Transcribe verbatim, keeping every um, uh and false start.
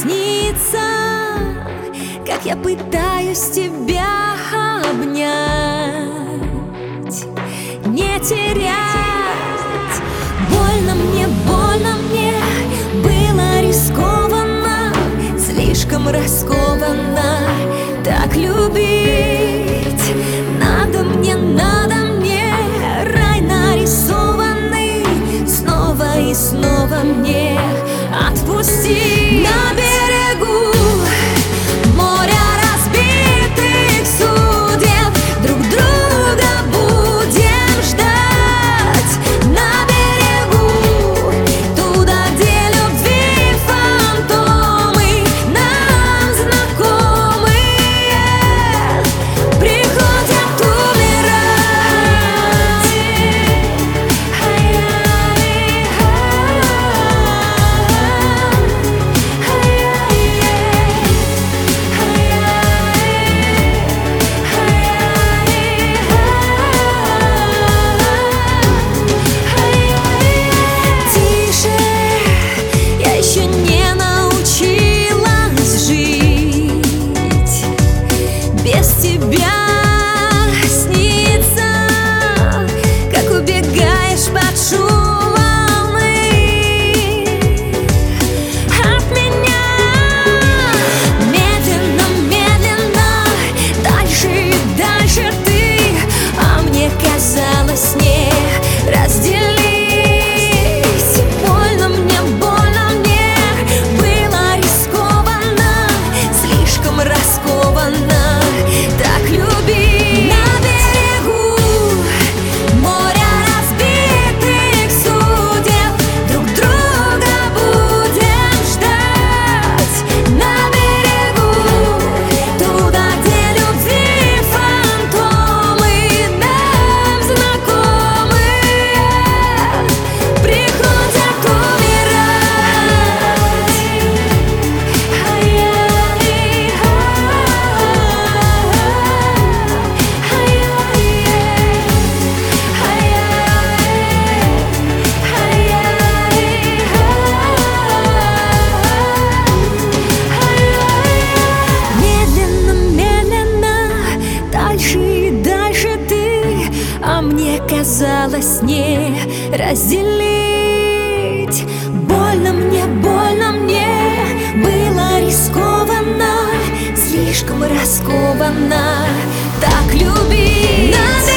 снится, как я пытаюсь тебя обнять, не терять. Больно мне, больно мне, было рискованно, слишком раскованно так любить. Надо мне, надо мне рай нарисованный, снова и снова мне отпусти. На берегу моря разбитых судеб друг друга будем ждать. На берегу, туда, где любви фантомы нам знакомые приходят умирать. Мне казалось не разделить. Больно мне, больно мне, было рискованно, слишком раскованно так любить.